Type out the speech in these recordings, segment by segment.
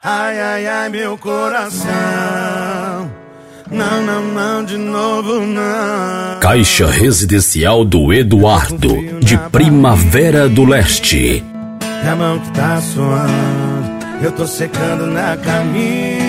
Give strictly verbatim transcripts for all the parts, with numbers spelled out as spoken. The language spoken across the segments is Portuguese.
Ai, ai, ai, meu coração. Não, não, não, de novo não. Caixa residencial do Eduardo, de Primavera do Leste. É a mão que tá suando, eu tô secando na camisa,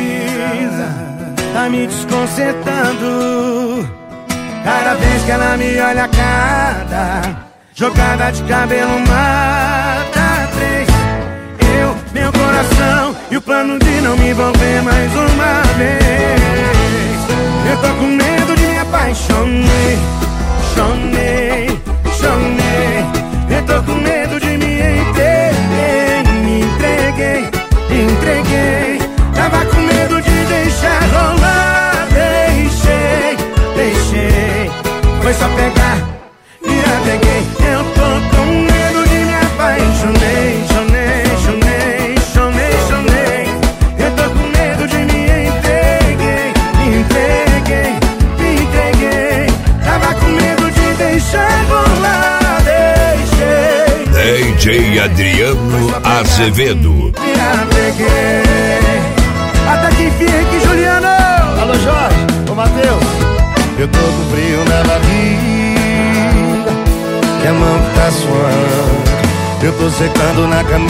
tá me desconcertando. Cada vez que ela me olha, cada jogada de cabelo mata três. Eu, meu coração e o plano de não me envolver mais uma vez. Eu tô com medo de me apaixonei, chonei, chonei. Eu tô com medo de me entreguei, me entreguei, me entreguei. Tava com medo de deixar rolar, deixei, deixei. Foi só pegar e apeguei. Eu tô com medo de me apaixonei, chonei, chonei, chonei, chonei. Eu tô com medo de me entreguei, me entreguei, me entreguei. Tava com medo de deixar rolar, deixei. D J Adriano Azevedo. Me apeguei. Até que enfim aqui, Juliano. Alô, Jorge, ô Matheus. Eu tô com frio na barriga, que a mão que tá suando, eu tô secando na camisa,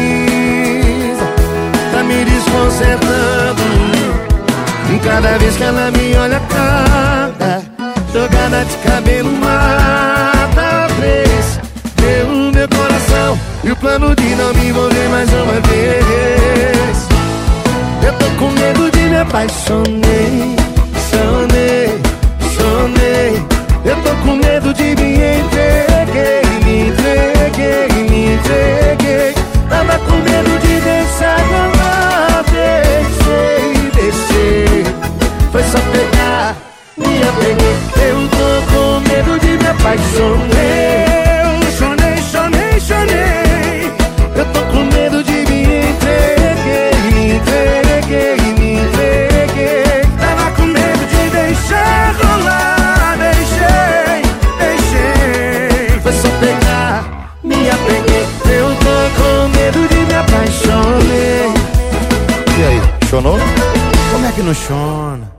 tá me desconcertando. E cada vez que ela me olha, cada jogada de cabelo mata três. Deu meu coração e o plano de não me envolver mais uma vez. Eu tô com medo de me apaixonei, sonei, sonei. Eu tô com medo de me entreguei, me entreguei, me entreguei. Tava com medo de deixar rolar, deixei, deixei. Foi só pegar, me apeguei. Eu tô com medo de me apaixonei. Eu chonei, chonei, chonei. Eu tô com medo de me entreguei, me entreguei, me entreguei. Tava com medo de deixar rolar, deixei, deixei. Foi só pegar, me apeguei. Eu tô com medo de me apaixonei. E aí, chonou? Como é que não chona?